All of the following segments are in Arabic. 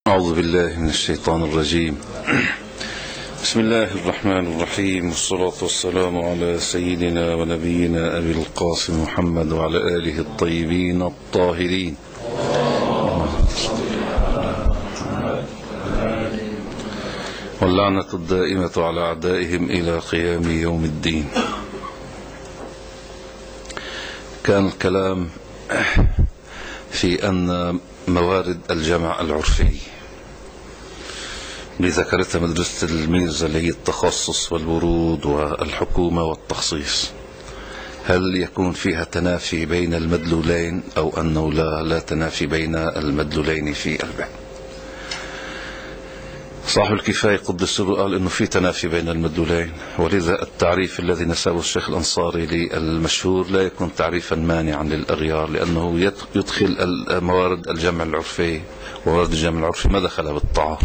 أعوذ بالله من الشيطان الرجيم. بسم الله الرحمن الرحيم، والصلاة والسلام على سيدنا ونبينا أبي القاسم محمد وعلى آله الطيبين الطاهرين. واللعنة الدائمة على أعدائهم إلى قيام يوم الدين. كان الكلام في أن موارد الجمع العرفي اللي ذكرتها مدرسة الميزة اللي هي التخصص والورود والحكومة والتخصيص، هل يكون فيها تنافي بين المدلولين أو أنه لا تنافي بين المدلولين في البحث؟ صاحب الكفاية قدس سره قال إنه في تنافي بين المدلولين، ولذا التعريف الذي نسبه الشيخ الأنصاري للمشهور لا يكون تعريفا مانعا للأغيار، لأنه يدخل موارد الجمع العرفي، وموارد الجمع العرفي ما دخل بالتعارض،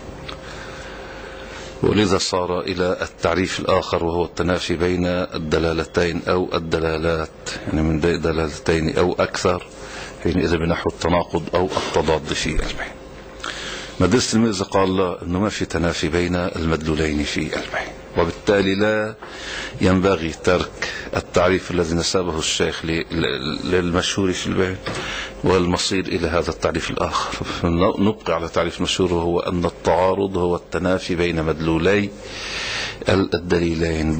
ولذا صار إلى التعريف الآخر وهو التنافي بين الدلالتين أو الدلالات، يعني من دلالتين أو أكثر، حينئذ بنحو التناقض أو التضاد في البحث. مدرسة الميزة قال لا، أنه ما في تنافي بين المدلولين في البحث، وبالتالي لا ينبغي ترك التعريف الذي نسبه الشيخ للمشهور في البحث والمصير إلى هذا التعريف الآخر. نبقى على تعريف مشهور، وهو أن التعارض هو التنافي بين مدلولي الدليلين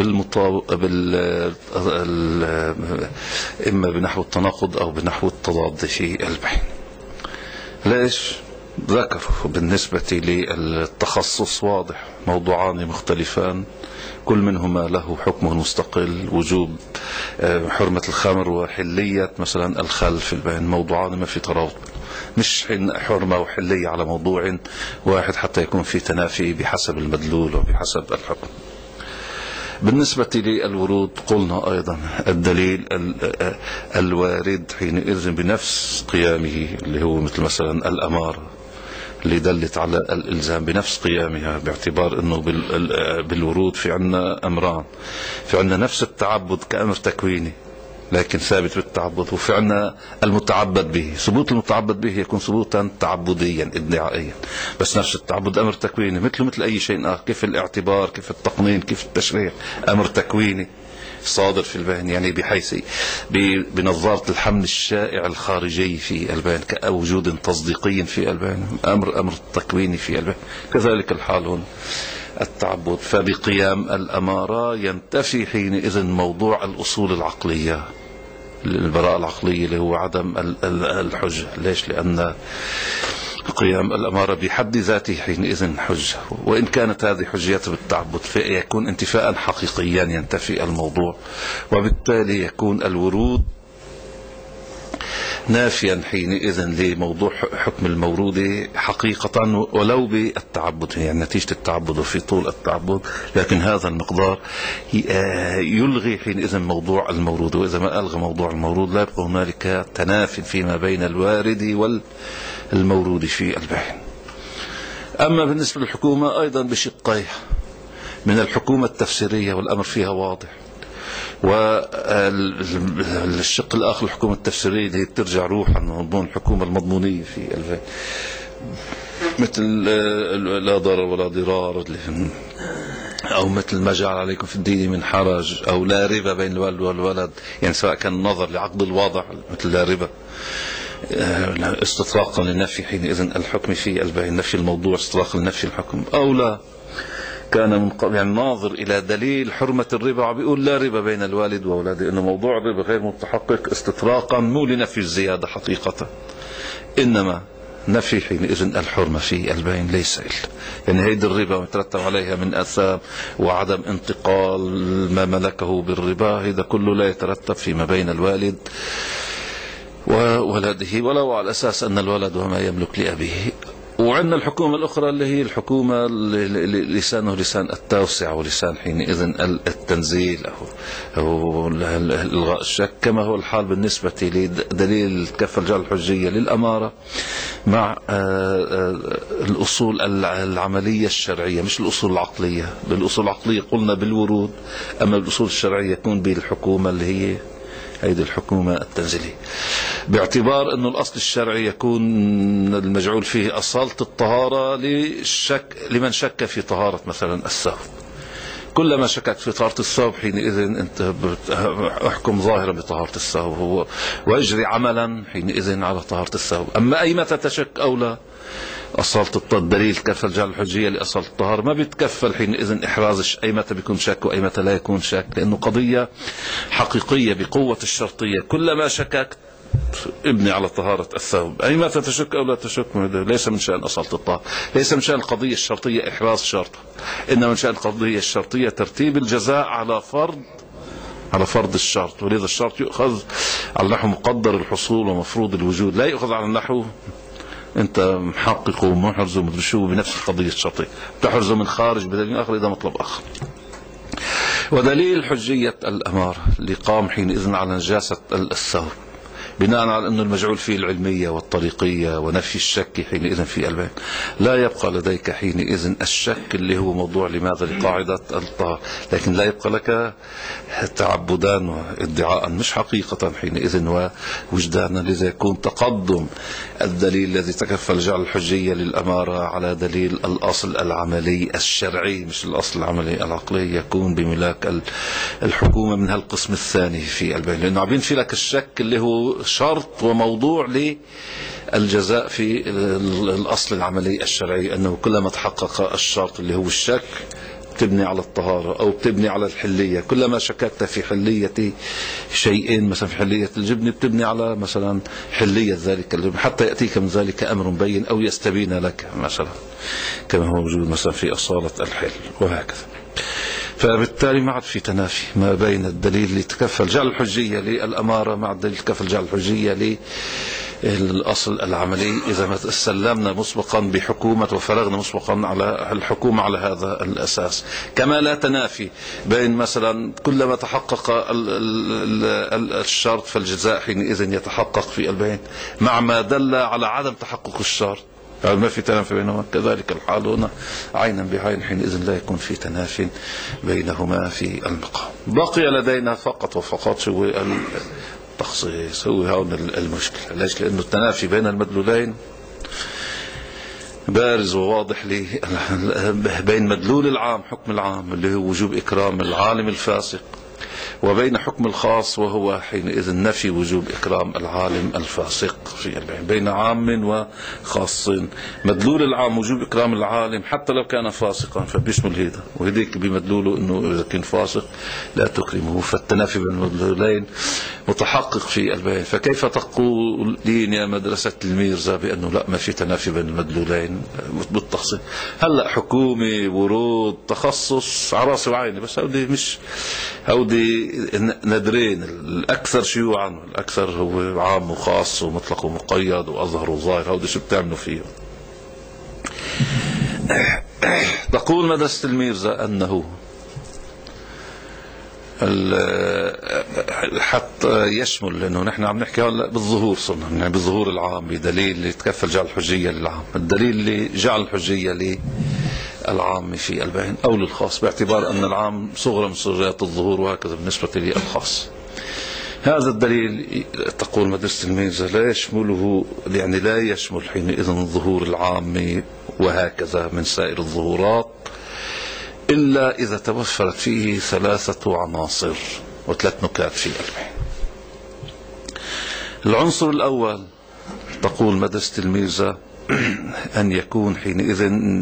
إما بنحو التناقض أو بنحو التضاد في البحث. ليش؟ ذكروا بالنسبة للتخصص واضح، موضوعان مختلفان كل منهما له حكمه المستقل، وجوب حرمة الخمر وحلية مثلا الخل في البين، موضوعان ما في ترابط، مش حرمة وحلية على موضوع واحد حتى يكون في تنافي بحسب المدلول وبحسب الحكم. بالنسبة للورود قلنا أيضا الدليل الوارد حينئذ بنفس قيامه، اللي هو مثل مثلا الأمارة اللي دلت على الإلزام بنفس قيامها، باعتبار أنه بالورود في عنا أمران، في عنا نفس التعبد كأمر تكويني لكن ثابت بالتعبد، وفي عنا المتعبد به، ثبوت المتعبد به يكون ثبوتا تعبديا ادعائيا، بس نفس التعبد أمر تكويني مثل أي شيء آخر، كيف الاعتبار، كيف التقنين، كيف التشريع، أمر تكويني صادر في البين، يعني بحيث بنظارة الحمل الشائع الخارجي في البين كوجود تصديقي في البين، أمر تكويني في البين. كذلك الحال هنا التعبد، فبقيام الأمارة ينتفي حينئذ موضوع الأصول العقلية، البراءة العقلية اللي هو عدم الحجة. ليش؟ لأن قيام الأمارة بحد ذاته حينئذ حجة، وإن كانت هذه حجية بالتعبد فيكون انتفاء حقيقيا ينتفي الموضوع، وبالتالي يكون الورود نافيا حينئذ لموضوع حكم المورود حقيقة ولو بالتعبد، يعني نتيجة التعبد وفي طول التعبد، لكن هذا المقدار يلغي حينئذ موضوع المورود، وإذا ما ألغى موضوع المورود لا يبقى هنالك تنافي فيما بين الوارد والمورود في البحث. أما بالنسبة للحكومة أيضا بشقيها، من الحكومة التفسيرية والأمر فيها واضح، والشق الآخر الحكومة التفسيرية اللي ترجع روحا مضمون الحكومة المضمونية في البيت، مثل لا ضرر ولا ضرار، أو مثل ما جعل عليكم في الدين من حرج، أو لا ربا بين الوالد والولد، يعني سواء كان النظر لعقد الوضع مثل لا ربا استطراقا للنفي حينئذ الحكم في البين، نفي الموضوع استطراقا لنفي الحكم، أو لا كان يعني ناظر إلى دليل حرمة الربا بيقول لا ربا بين الوالد وأولاده، إنه موضوع الربا غير متحقق استطراقا مو لنفي الزيادة حقيقة، إنما نفي حينئذ الحرمة في البين ليس إلا، يعني هيدي الربا ويترتب عليها من آثام وعدم انتقال ما ملكه بالربا، هذا كله لا يترتب فيما بين الوالد وولده، ولو على أساس أن الولد وما يملك لأبيه. وعندنا الحكومة الأخرى اللي هي الحكومة لسانه لسان التوسع، ولسان حينئذ التنزيل أو إلغاء الشك، كما هو الحال بالنسبة لدليل كف الجعل الحجية للأمارة مع الأصول العملية الشرعية، مش الأصول العقلية. بالأصول العقلية قلنا بالورود، أما الأصول الشرعية يكون بالحكومة اللي هي هيدي الحكومة التنزيلية، باعتبار أنه الأصل الشرعي يكون المجعول فيه أصالة الطهارة لمن شك في طهارة مثلا الثوب. كلما شككت في طهارة الثوب حينئذ أنت احكم ظاهرا بطهارة الثوب واجري عملا حينئذ على طهارة الثوب. أما أي متى تشك أو لا، أصالة الدليل كفل جعل الحجية لأصالة الطهارة ما بيتكفل حينئذ إحراز أي متى بيكون شك وأي متى لا يكون شك، لأنه قضية حقيقية بقوة الشرطية. كلما شككت ابني على طهارة الثوب، أي متى تشك أو لا تشك، ليس من شأن أصالة الطهارة، ليس من شأن القضية الشرطية إحراز شرطة، إنما من شأن القضية الشرطية ترتيب الجزاء على فرض الشرط. ولذا الشرط يؤخذ على النحو مقدر الحصول ومفروض الوجود، لا يؤخذ على النحو انت محقق ومحرز ومدري شو بنفس القضية الشرطية، تحرزه من خارج بدليل آخر إذا مطلب آخر. ودليل حجية الأمارة اللي قام حينئذ على نجاسة الثوب بناء على أنه المجعول فيه العلمية والطريقية ونفي الشك حينئذ في البين، لا يبقى لديك حينئذ الشك اللي هو موضوع لماذا لقاعدة الطهارة، لكن لا يبقى لك تعبدا وادعاء مش حقيقة حينئذ ووجدانا. لذا يكون تقدم الدليل الذي تكفل جعل الحجية للأمارة على دليل الأصل العملي الشرعي مش الأصل العملي العقلي، يكون بملاك الحكومة من هالقسم الثاني في البين، لأنه عم ينفي لك الشك اللي هو شرط وموضوع للجزاء في الأصل العملي الشرعي، أنه كلما تحقق الشرط اللي هو الشك بتبني على الطهارة أو بتبني على الحلية. كلما شككت في حلية شيء مثلا في حلية الجبن بتبني على مثلا حلية ذلك الجبن حتى يأتيك من ذلك أمر بين أو يستبين لك مثلا كما هو موجود مثلا في أصالة الحل وهكذا. فبالتالي ما عاد في تنافي ما بين الدليل اللي تكفل جعل الحجية للأمارة مع الدليل تكفل جعل الحجية للأصل العملي. إذا ما سلمنا مسبقا بحكومة وفرغنا مسبقا على الحكومة على هذا الأساس، كما لا تنافي بين مثلا كلما تحقق الشرط فالجزاء حينئذ يتحقق في البين مع ما دل على عدم تحقق الشرط، يعني ما في تنافي بينهما. كذلك الحال هنا عينا بعين حينئذ لا يكون في تنافي بينهما في المقام. بقي لدينا فقط وفقط شو التخصيص، هو هون المشكلة. ليش؟ لأنه التنافي بين المدلولين بارز وواضح لي بين مدلول العام حكم العام اللي هو وجوب إكرام العالم الفاسق، وبين حكم الخاص وهو حينئذ نفي وجوب إكرام العالم الفاسق في البين. بين عام وخاص، مدلول العام وجوب إكرام العالم حتى لو كان فاسقا فبيشمل هيدا، وهديك بمدلوله أنه إذا كان فاسق لا تكرمه. فالتنافي بين المدلولين متحقق في البين. فكيف تقولين يا مدرسة الميرزا بأنه لا ما في تنافي بين المدلولين بالتخصيص؟ هلأ حكومة ورود تخصص عراسي وعيني، بس هودي مش هودي ندرين. الأكثر شيوعا والأكثر هو عام وخاص ومطلق ومقيد وأظهر وظاهر. هودي شو بتعملوا فيه؟ تقول مدرسة الميرزا أنه حتى يشمل، لأنه نحن عم نحكي بالظهور صرنا يعني بالظهور العام بدليل اللي تكفل جعل الحجية للعام، الدليل اللي جعل الحجية للعام في البين أو للخاص، باعتبار أن العام صغرى من صغريات الظهور وهكذا بالنسبة للخاص. هذا الدليل تقول مدرسة الميرزا لا يشمله، يعني لا يشمل حينئذ الظهور العام وهكذا من سائر الظهورات إلا إذا توفرت فيه 3 عناصر و3 نكات في البين. العنصر الأول تقول مدرسة الميرزا أن يكون حينئذ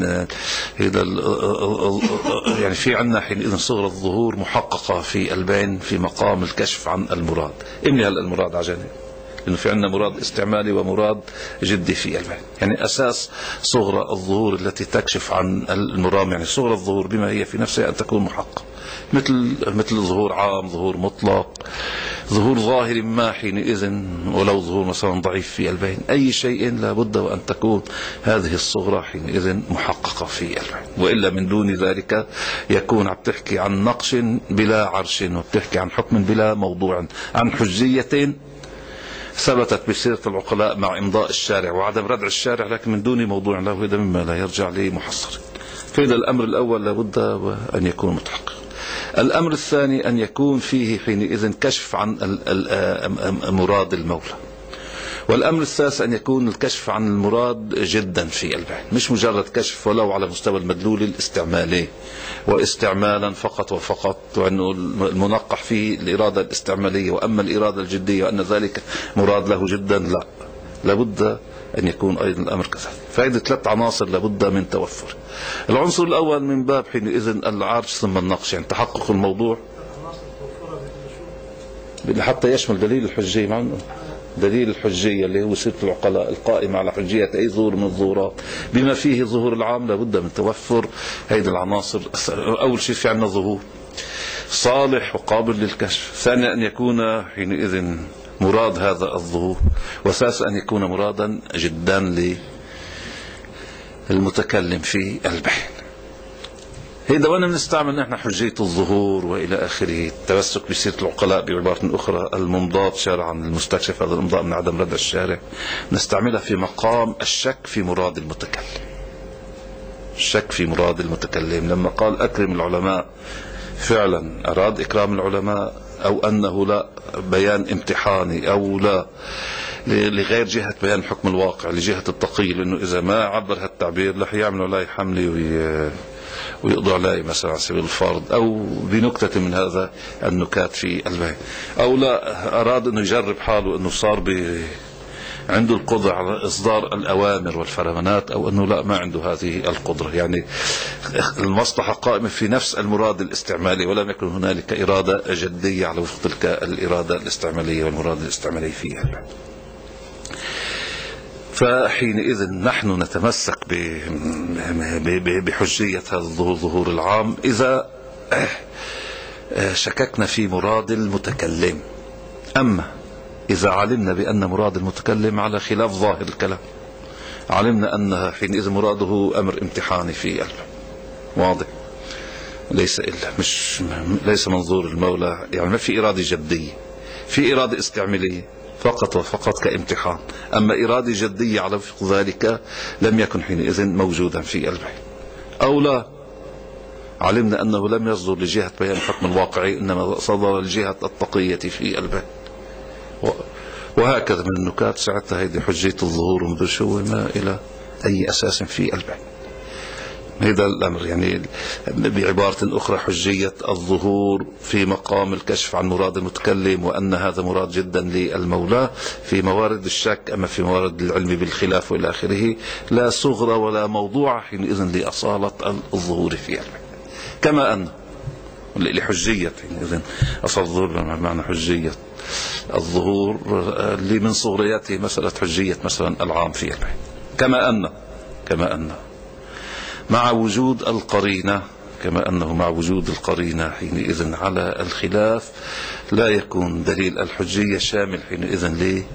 يعني في عنا حينئذ صغر الظهور محققة في البين في مقام الكشف عن المراد. إمني المراد عجاني، لأنه في عنا مراد استعمالي ومراد جدي في البين. يعني أساس صغرى الظهور التي تكشف عن المرام، يعني صغرى الظهور بما هي في نفسها أن تكون محقق، مثل ظهور عام، ظهور مطلق، ظهور ظاهر ما حينئذ ولو ظهور مثلا ضعيف في البين. أي شيء لابد وأن تكون هذه الصغرى حينئذ محققة في البين، وإلا من دون ذلك يكون عم تحكي عن نقش بلا عرش، وبتحكي عن حكم بلا موضوع، عن حجية ثبتت بسيرة العقلاء مع إمضاء الشارع وعدم ردع الشارع، لكن من دون موضوع له، هذا مما لا يرجع لمحصر. فإذا الأمر الأول لابد أن يكون متحقق. الأمر الثاني أن يكون فيه حينئذ كشف عن مراد المولى. والأمر الثالث أن يكون الكشف عن المراد جدا في البحث، مش مجرد كشف ولو على مستوى المدلول الاستعمالي واستعمالا فقط وفقط، وأنه المنقح فيه الإرادة الاستعمالية وأما الإرادة الجدية وأن ذلك مراد له جدا، لا، لابد أن يكون أيضا الأمر كذلك. فهذه 3 عناصر لابد من توفر. العنصر الأول من باب حينئذ العرض ثم النقش، يعني تحقق الموضوع حتى يشمل دليل الحجية. مع دليل الحجية اللي هو سيرة العقلاء القائمة على حجية أي ظهور من الظهورات بما فيه ظهور العام، لابد من توفر هذه العناصر. أول شيء في عندنا ظهور صالح وقابل للكشف، ثانيا أن يكون حينئذ مراد هذا الظهور، وثالثا أن يكون مرادا جدا للمتكلم في البحث. هيدا وانا بنستعمل نحن حجية الظهور والى اخره، التمسك بسيرة العقلاء بعبارة اخرى، الممضاة شرعا المستكشف، هذا الامضاء من عدم رد الشارع، نستعملها في مقام الشك في مراد المتكلم. الشك في مراد المتكلم لما قال اكرم العلماء، فعلا اراد اكرام العلماء او انه لا بيان امتحاني او لا لغير جهة بيان حكم الواقع لجهة التقي، لانه اذا ما عبر هالتعبير رح يعملوا لا حملي ويقضوا عليه مثلا على سبيل الفرض او بنكتة من هذا النكات في البيان، او لا اراد انه يجرب حاله انه صار عنده القدرة على اصدار الاوامر والفرمانات، او انه لا ما عنده هذه القدرة. يعني المصلحة قائمة في نفس المراد الاستعمالي، ولم يكن هنالك إرادة جدية على وفق تلك الإرادة الاستعمالية والمراد الاستعمالي فيها. فحينئذ نحن نتمسك بحجية هذا الظهور، ظهور العام، إذا شككنا في مراد المتكلم. أما إذا علمنا بأن مراد المتكلم على خلاف ظاهر الكلام، علمنا أن حينئذ مراده أمر امتحاني في قلبه واضح، ليس منظور المولى، يعني ما في إرادة جدية، في إرادة استعمالية فقط وفقط كامتحان. أما إرادة جدية على وفق ذلك لم يكن حينئذ موجودا في قلبه. أو لا، علمنا أنه لم يصدر لجهة بيان حكم الواقعي، إنما صدر لجهة التقية في قلبه، وهكذا من النكات. ساعتها هذه حجية الظهور ومدرشوه ما إلى أي أساس في قلبه. هذا الأمر يعني بعبارة أخرى حجية الظهور في مقام الكشف عن مراد المتكلم، وأن هذا مراد جدا للمولى في موارد الشك. أما في موارد العلم بالخلاف وإلى آخره لا صغرى ولا موضوع حينئذ لأصالة الظهور فيها. كما أن لحجية حينئذ أصل الظهور بمعنى حجية الظهور اللي من صغرياته مسألة حجية مثلا العام فيها. كما أن مع وجود القرينة، كما أنه مع وجود القرينة حينئذ على الخلاف لا يكون دليل الحجية شامل حينئذ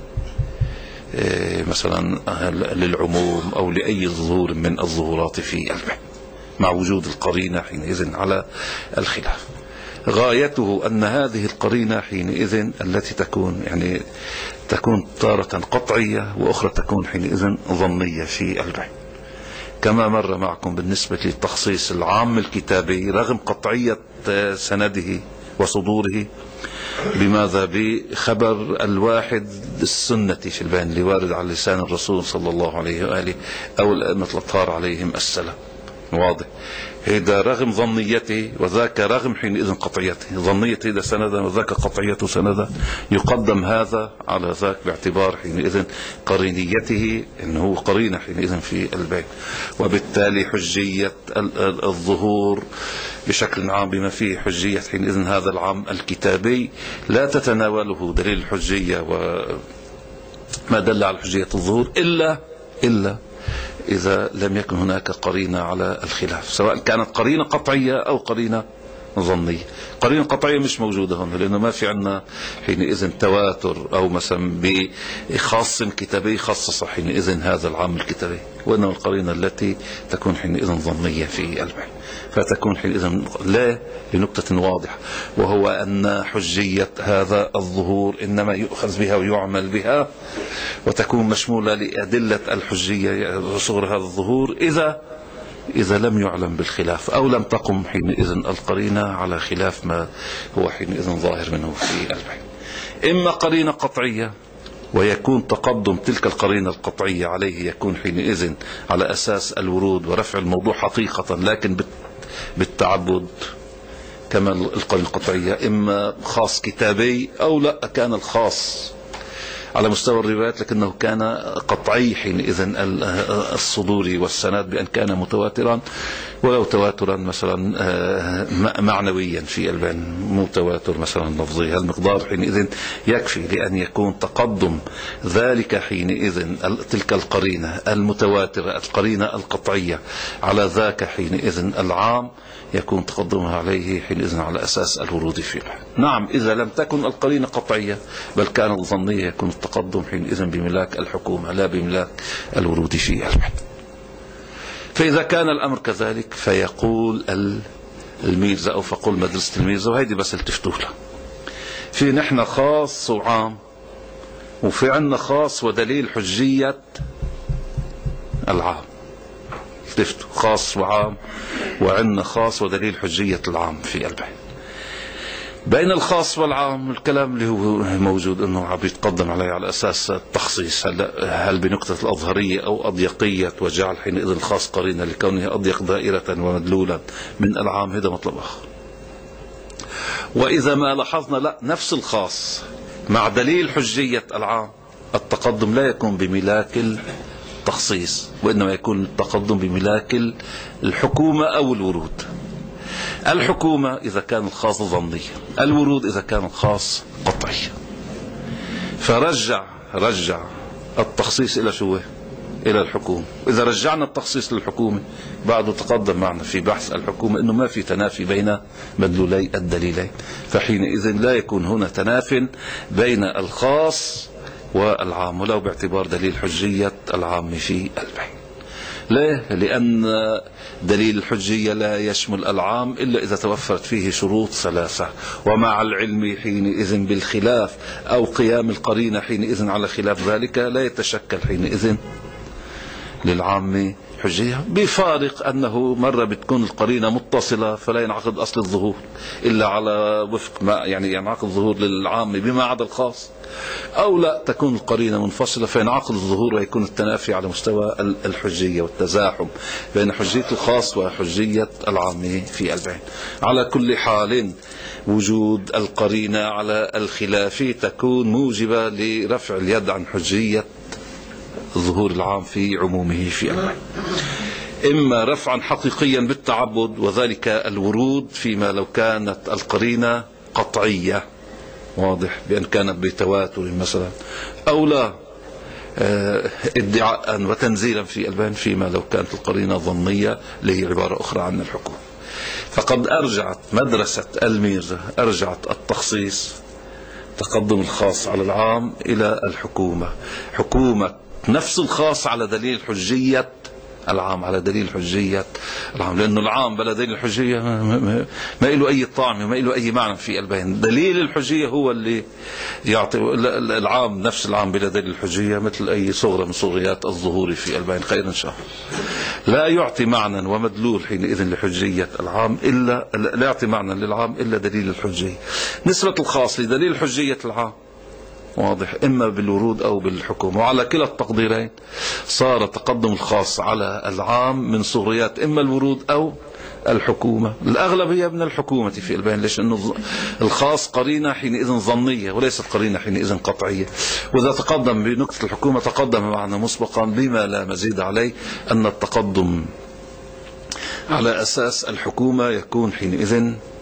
مثلا للعموم أو لأي ظهور من الظهورات في البحث، مع وجود القرينة حينئذ على الخلاف. غايته أن هذه القرينة حينئذ التي تكون تارة قطعية وأخرى تكون حينئذ ظنية في البحث. كما مر معكم بالنسبة للتخصيص العام الكتابي، رغم قطعية سنده وصدوره، بماذا؟ بخبر الواحد السنة في البيان اللي وارد على لسان الرسول صلى الله عليه وآله أو الأئمة الأطهار عليهم السلام. واضح؟ هذا رغم ظنيته وذاك رغم حينئذ قطعيته. ظنيته إذا سندا وذاك قطعيته سندا، يقدم هذا على ذاك باعتبار حينئذ قرينيته، إنه قرينة حينئذ في البيت. وبالتالي حجية الظهور بشكل عام بما فيه حجية حينئذ هذا العام الكتابي لا تتناوله دليل الحجية وما دل على حجية الظهور إلا إذا لم يكن هناك قرينة على الخلاف، سواء كانت قرينة قطعية أو قرينة ظنية. قرينة قطعية مش موجودة هنا، لأنه ما في عنا حينئذ تواتر أو مثلا بخاص كتابي خصص حينئذ هذا العام الكتابي، وإنما القرينة التي تكون حينئذ ظنية في البحث، فتكون حينئذ لا لنقطة واضحة، وهو أن حجية هذا الظهور إنما يؤخذ بها ويعمل بها وتكون مشمولة لأدلة الحجية صغر هذا الظهور إذا لم يعلم بالخلاف أو لم تقم حينئذ القرينة على خلاف ما هو حينئذ ظاهر منه في البحث. إما قرينة قطعية ويكون تقدم تلك القرينة القطعية عليه يكون حينئذ على أساس الورود ورفع الموضوع حقيقة لكن بالتعبد كما القرينة القطعية، إما خاص كتابي أو لا كان الخاص على مستوى الروايات لكنه كان قطعي حينئذ الصدور والسند بأن كان متواترا ولو تواترا مثلا معنويا في البان، مو تواتر مثلا لفظي. المقدار حينئذ يكفي لأن يكون تقدم ذلك حينئذ تلك القرينة المتواترة القرينة القطعية على ذاك حينئذ العام يكون تقدمها عليه حينئذ على أساس الورود فيه. نعم إذا لم تكن القرينة قطعية بل كانت ظنية يكون التقدم حينئذ بملاك الحكومة لا بملاك الورود فيه البحث. فإذا كان الأمر كذلك فيقول الميرزا أو فقول مدرسة الميرزا، وهيدي بس التفتوا لها، في نحن خاص وعام وفي عنا خاص ودليل حجية العام. التفتوا خاص وعام وعنا خاص ودليل حجية العام في البحث. بين الخاص والعام الكلام اللي هو موجود انه عم يتقدم عليه على اساس التخصيص، هل بنقطة الاظهرية او اضيقية وجعل حينئذ الخاص قرينة لكونه اضيق دائرة ومدلولا من العام، هذا مطلب اخر. واذا ما لاحظنا لا نفس الخاص مع دليل حجية العام التقدم لا يكون بملاك التخصيص وانما يكون التقدم بملاك الحكومة او الورود. الحكومة إذا كان الخاص ظني، الورود إذا كان الخاص قطعي. فرجع التخصيص إلى شو؟ إلى الحكومة. إذا رجعنا التخصيص للحكومة بعده تقدم معنا في بحث الحكومة إنه ما في تنافي بين مدلولي الدليلين، فحينئذ لا يكون هنا تنافي بين الخاص والعام ولو باعتبار دليل حجية العام في البحث. ليه؟ لأن دليل الحجية لا يشمل العام إلا إذا توفرت فيه شروط ثلاثة، ومع العلم حينئذ بالخلاف أو قيام القرينة حينئذ على خلاف ذلك لا يتشكل حينئذ للعام حجية، بفارق أنه مرة بتكون القرينة متصلة فلا ينعقد أصل الظهور إلا على وفق ما يعني ينعقد الظهور للعام بما عدا الخاص، أو لا تكون القرينة منفصلة فينعقد الظهور ويكون التنافي على مستوى الحجية والتزاحم بين حجية الخاص وحجية العام في البعين. على كل حال وجود القرينة على الخلاف تكون موجبة لرفع اليد عن حجية ظهور العام في عمومه في البعين، إما رفعا حقيقيا بالتعبد وذلك الورود فيما لو كانت القرينة قطعية واضح بأن كانت بتواتر مثلا، أو لا ادعاء وتنزيلا في البان فيما لو كانت القرينة ظنية اللي هي عبارة أخرى عن الحكم. فقد أرجعت مدرسة الميرزا أرجعت التخصيص تقدم الخاص على العام إلى الحكومة، حكومة نفس الخاص على دليل حجية العام، على دليل حجية العام، لأنه العام بلا دليل الحجية ما له أي طعم وما له أي معنى في البين. دليل الحجية هو اللي يعطي العام، نفس العام بلا دليل الحجية مثل أي صغرة من صغريات الظهور في البين خير إن شاء الله، لا يعطي معنى ومدلول حينئذ لحجية العام إلا لا يعطي معنى للعام إلا دليل الحجية. نسبة الخاص لدليل حجية العام واضح إما بالورود أو بالحكومة، وعلى كلا التقديرين صار تقدم الخاص على العام من صغريات إما الورود أو الحكومة. الأغلبية من الحكومة في البين، ليش؟ أنه الخاص قرينة حينئذ ظنية وليست قرينة حينئذ قطعية، وإذا تقدم بنقطة الحكومة تقدم معنا مسبقا بما لا مزيد عليه أن التقدم على أساس الحكومة يكون حينئذ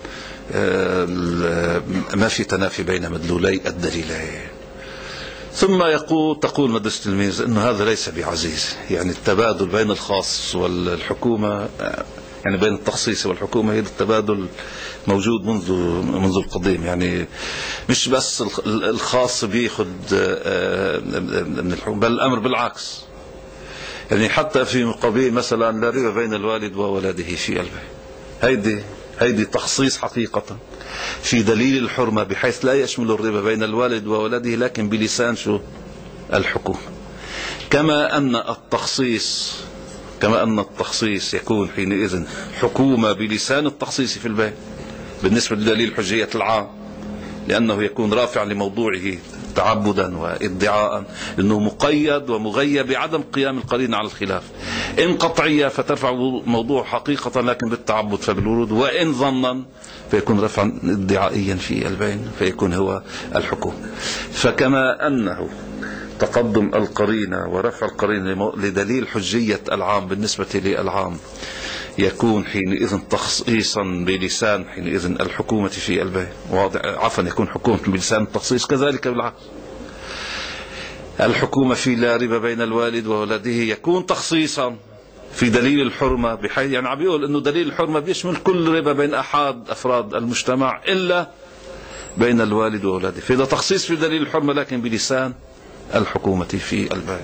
ما في تنافي بين مدلولي الدليلين. ثم تقول مدرسة الميرزا أنه هذا ليس بعزيز، يعني التبادل بين الخاص والحكومة يعني بين التخصيص والحكومة هذا التبادل موجود منذ القديم، يعني مش بس الخاص بياخذ من الحكومة بل الأمر بالعكس، يعني حتى في مقابل مثلا لا ربا بين الوالد وولده في قلبه، هيدي تخصيص حقيقة في دليل الحرمة بحيث لا يشمل الربا بين الوالد وولده لكن بلسان الحكومة. كما أن التخصيص كما أن التخصيص يكون حينئذ حكومة بلسان التخصيص في البيان بالنسبة لدليل حجية العام، لأنه يكون رافع لموضوعه تعبدا وادعاء، لأنه مقيد ومغيب بعدم قيام القرينة على الخلاف. إن قطعية فترفع موضوع حقيقة لكن بالتعبد فبالورود، وإن ظنا فيكون رفعا ادعائيا في البين فيكون هو الحكم. فكما أنه تقدم القرينة ورفع القرينة لدليل حجية العام بالنسبة للعام يكون حينئذ تخصيصا بلسان حينئذ الحكومة في البين، عفوا يكون حكومة بلسان التخصيص، كذلك بالعكس الحكومة في لا ربا بين الوالد وولده يكون تخصيصا في دليل الحرمة، بحيث يعني عم يقول انه دليل الحرمة بيشمل كل ربا بين احد افراد المجتمع الا بين الوالد وولده، فإذا تخصيص في دليل الحرمة لكن بلسان الحكومة في البين.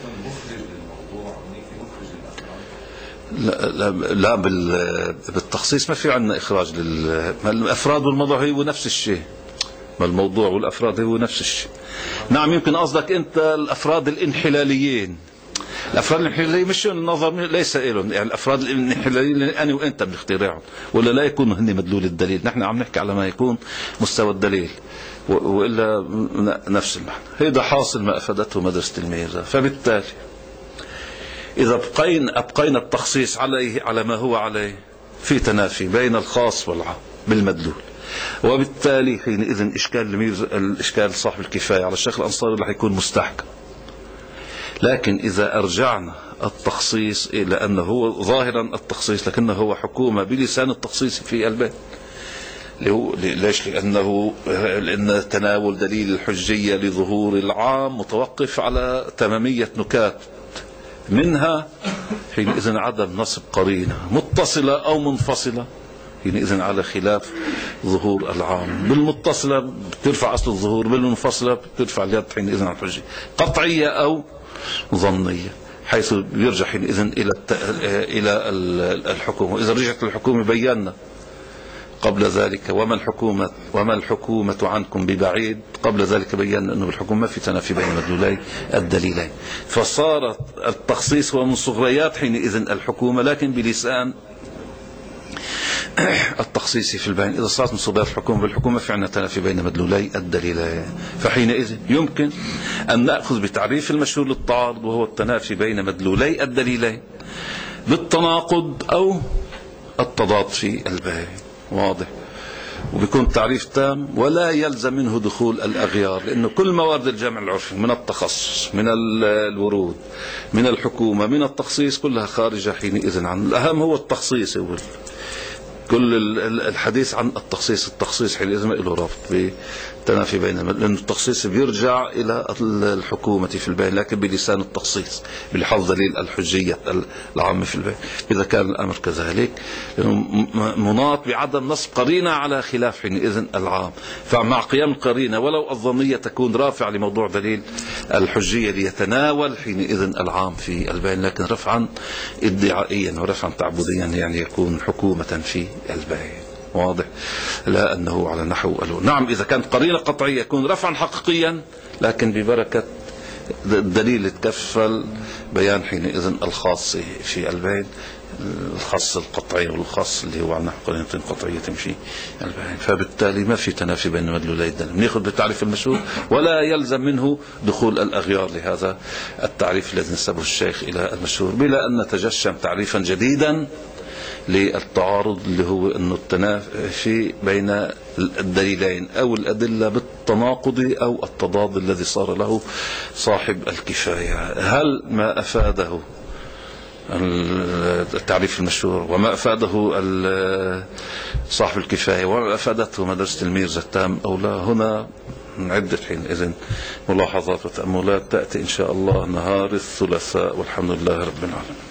لا بالتخصيص ما في عندنا إخراج الأفراد والموضوع هو نفس الشيء، ما الموضوع والأفراد هو نفس الشيء. نعم يمكن قصدك أنت الأفراد الانحلاليين، الأفراد الانحلاليين مش النظر ليس لهم، يعني الأفراد الانحلاليين أنا وأنت بنخترعهم ولا لا يكونوا هن مدلول الدليل، نحن عم نحكي على ما يكون مستوى الدليل وإلا نفس المعنى. هذا حاصل ما أفادته مدرسة الميزة. فبالتالي إذا أبقينا التخصيص على ما هو عليه في تنافي بين الخاص والعام بالمدلول، وبالتالي حينئذ الإشكال صاحب الكفاية على الشيخ الأنصاري رح يكون مستحكم. لكن إذا أرجعنا التخصيص إلى أنه هو ظاهرا التخصيص لكنه هو حكومة بلسان التخصيص في البيت، ليش؟ لأن تناول دليل الحجية لظهور العام متوقف على تمامية نكات، منها حينئذ عدم نصب قرينة متصلة أو منفصلة حينئذ على خلاف ظهور العام. بالمتصلة بترفع أصل الظهور، بالمنفصلة بترفع اليد حينئذ عن الحجية قطعية أو ظنية، حيث يرجع حينئذ إلى الحكومة. إذا رجعت الحكومة بينا قبل ذلك وما الحكومة عنكم ببعيد، قبل ذلك بينا أنه بالحكومة ما في تنافي بين مدلولي الدليلين، فصارت التخصيص هو من صغريات حينئذ الحكومة لكن بلسان التخصيص في البين. إذا صارت من صغريات الحكومة بالحكومة في عندنا تنافي بين مدلولي الدليلين، فحينئذ يمكن أن نأخذ بتعريف المشهور للتعارض وهو التنافي بين مدلولي الدليلين بالتناقض أو التضاد في البين. واضح؟ وبيكون تعريف تام ولا يلزم منه دخول الأغيار، لأنه كل موارد الجمع العرفي من التخصص من الورود من الحكومة من التخصيص كلها خارجة حينئذ عن الأهم هو التخصيص. كل الحديث عن التخصيص حينئذ ما له ربط بتنافي بينهما، لأن التخصيص بيرجع إلى الحكومة في البين لكن بلسان التخصيص بلحظ دليل الحجية العامة في البين. إذا كان الأمر كذلك مناط بعدم نصب قرينة على خلاف حينئذ العام، فمع قيام القرينة ولو الظنية تكون رافع لموضوع دليل الحجية ليتناول حينئذ العام في البين، لكن رفعا ادعائيا ورفعا تعبديا يعني يكون حكومة في البين. واضح؟ لا أنه على نحو نعم إذا كانت قرينة قطعية يكون رفعا حقيقيا لكن ببركة الدليل تكفل بيان حينئذ الخاص في البين، الخاص القطعي والخاص اللي هو على نحو قرينة قطعية تمشي البين. فبالتالي ما في تنافي بين مدلولي الدليل، ناخذ بالتعريف المشهور ولا يلزم منه دخول الأغيار لهذا التعريف الذي نسبه الشيخ إلى المشهور، بلا أن نتجشم تعريفا جديدا للتعارض اللي هو أنه التنافي بين الدليلين أو الأدلة بالتناقض أو التضاد الذي صار له صاحب الكفاية. هل ما أفاده التعريف المشهور وما أفاده صاحب الكفاية وما أفادته مدرسة الميرزا التام أو لا؟ هنا عدة حينئذ ملاحظات وتأملات تأتي إن شاء الله نهار الثلاثاء، والحمد لله رب العالمين.